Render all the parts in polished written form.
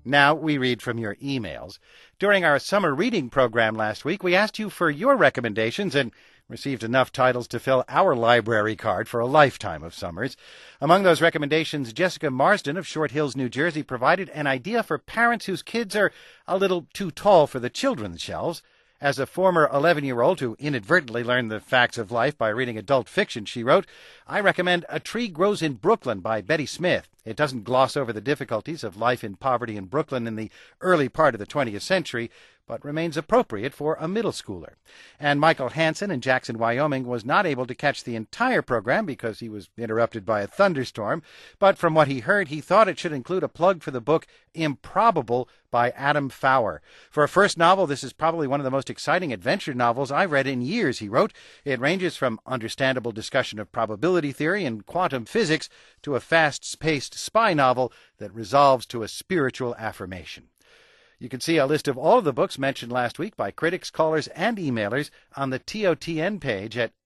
Now we read from your emails. During our summer reading program last week, we asked you for your recommendations and received enough titles to fill our library card for a lifetime of summers. Among those recommendations, Jessica Marsden of Short Hills, New Jersey, provided an idea for parents whose kids are a little too tall for the children's shelves. As a former 11-year-old who inadvertently learned the facts of life by reading adult fiction, she wrote, I recommend A Tree Grows in Brooklyn by Betty Smith. It doesn't gloss over the difficulties of life in poverty in Brooklyn in the early part of the 20th century, but remains appropriate for a middle schooler. And Michael Hansen in Jackson, Wyoming, was not able to catch the entire program because he was interrupted by a thunderstorm, but from what he heard, he thought it should include a plug for the book Improbable by Adam Fowler. For a first novel, this is probably one of the most exciting adventure novels I've read in years, he wrote. It ranges from understandable discussion of probability theory and quantum physics to a fast-paced spy novel that resolves to a spiritual affirmation. You can see a list of all of the books mentioned last week by critics, callers, and emailers on the TOTN page at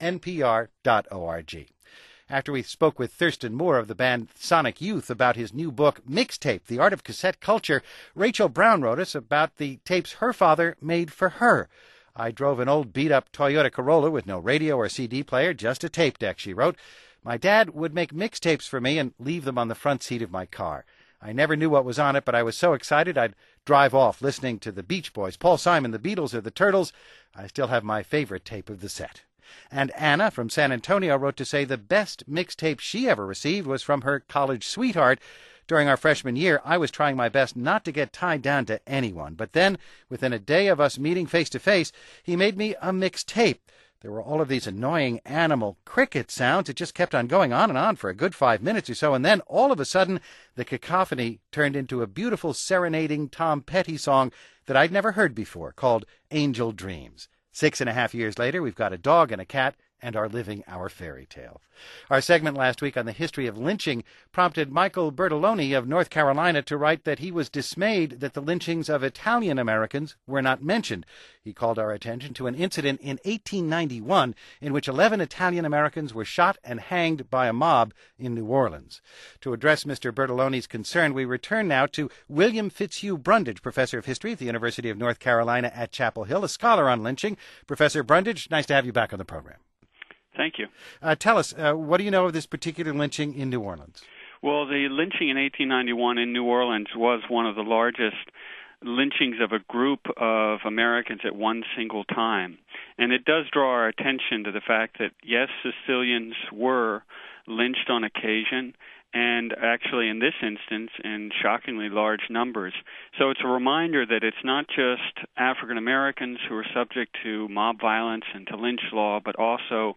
npr.org. After we spoke with Thurston Moore of the band Sonic Youth about his new book, Mixtape, The Art of Cassette Culture, Rachel Brown wrote us about the tapes her father made for her. I drove an old beat-up Toyota Corolla with no radio or CD player, just a tape deck, she wrote. My dad would make mixtapes for me and leave them on the front seat of my car. I never knew what was on it, but I was so excited I'd drive off listening to the Beach Boys, Paul Simon, the Beatles, or the Turtles. I still have my favorite tape of the set. And Anna from San Antonio wrote to say the best mixtape she ever received was from her college sweetheart. During our freshman year, I was trying my best not to get tied down to anyone. But then, within a day of us meeting face-to-face, he made me a mixtape. There were all of these annoying animal cricket sounds. It just kept on going on and on for a good 5 minutes or so, and then all of a sudden the cacophony turned into a beautiful serenading Tom Petty song that I'd never heard before, called Angel Dreams. 6.5 years later, we've got a dog and a cat and are living our fairy tale. Our segment last week on the history of lynching prompted Michael Bertoloni of North Carolina to write that he was dismayed that the lynchings of Italian Americans were not mentioned. He called our attention to an incident in 1891 in which 11 Italian Americans were shot and hanged by a mob in New Orleans. To address Mr. Bertoloni's concern, we return now to William Fitzhugh Brundage, professor of history at the University of North Carolina at Chapel Hill, a scholar on lynching. Professor Brundage, nice to have you back on the program. Thank you. Tell us, what do you know of this particular lynching in New Orleans? Well, the lynching in 1891 in New Orleans was one of the largest lynchings of a group of Americans at one single time. And it does draw our attention to the fact that, yes, Sicilians were lynched on occasion, and actually in this instance in shockingly large numbers. So it's a reminder that it's not just African Americans who are subject to mob violence and to lynch law, but also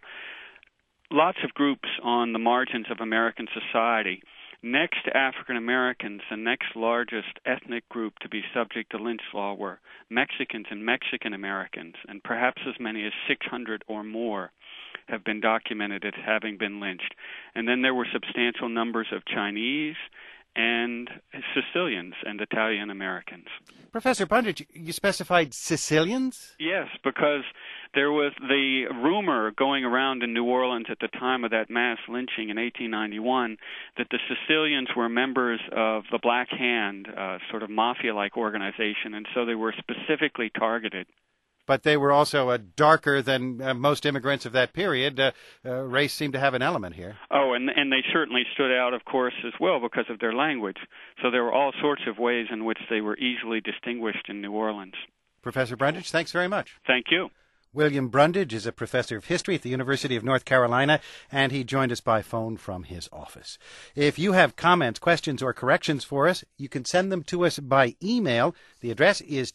lots of groups on the margins of American society. Next to African Americans, the next largest ethnic group to be subject to lynch law were Mexicans and Mexican Americans, and perhaps as many as 600 or more have been documented as having been lynched. And then there were substantial numbers of Chinese and Sicilians and Italian Americans. Professor Brundage, you specified Sicilians? Yes, because there was the rumor going around in New Orleans at the time of that mass lynching in 1891 that the Sicilians were members of the Black Hand, sort of mafia-like organization, and so they were specifically targeted. But they were also darker than most immigrants of that period. Race seemed to have an element here. Oh, and they certainly stood out, of course, as well because of their language. So there were all sorts of ways in which they were easily distinguished in New Orleans. Professor Brundage, thanks very much. Thank you. William Brundage is a professor of history at the University of North Carolina, and he joined us by phone from his office. If you have comments, questions, or corrections for us, you can send them to us by email. The address is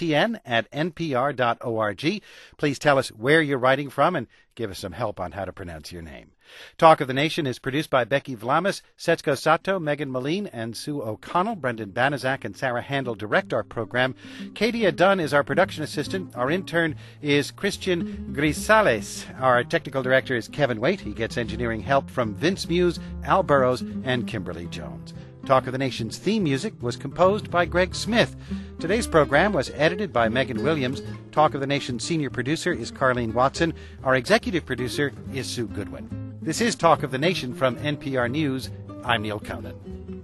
totn@npr.org. Please tell us where you're writing from and give us some help on how to pronounce your name. Talk of the Nation is produced by Becky Vlamis, Setsko Sato, Megan Moline, and Sue O'Connell. Brendan Banaszak and Sarah Handel direct our program. Katia Dunn is our production assistant. Our intern is Christian Grisales. Our technical director is Kevin Waite. He gets engineering help from Vince Muse, Al Burrows, and Kimberly Jones. Talk of the Nation's theme music was composed by Greg Smith. Today's program was edited by Megan Williams. Talk of the Nation's senior producer is Carlene Watson. Our executive producer is Sue Goodwin. This is Talk of the Nation from NPR News. I'm Neil Conan.